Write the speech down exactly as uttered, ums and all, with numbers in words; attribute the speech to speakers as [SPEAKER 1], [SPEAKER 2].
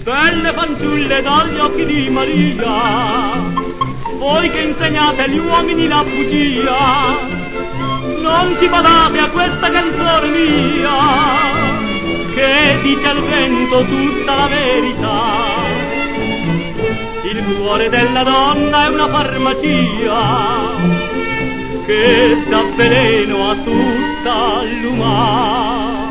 [SPEAKER 1] belle fanciulle dagli occhi di Maria, voi che insegnate agli uomini la bugia, non ci badate a questa canzone mia, che dice al vento tutta la verità. Il cuore della donna è una farmacia che dà veleno a tutta l'umanità.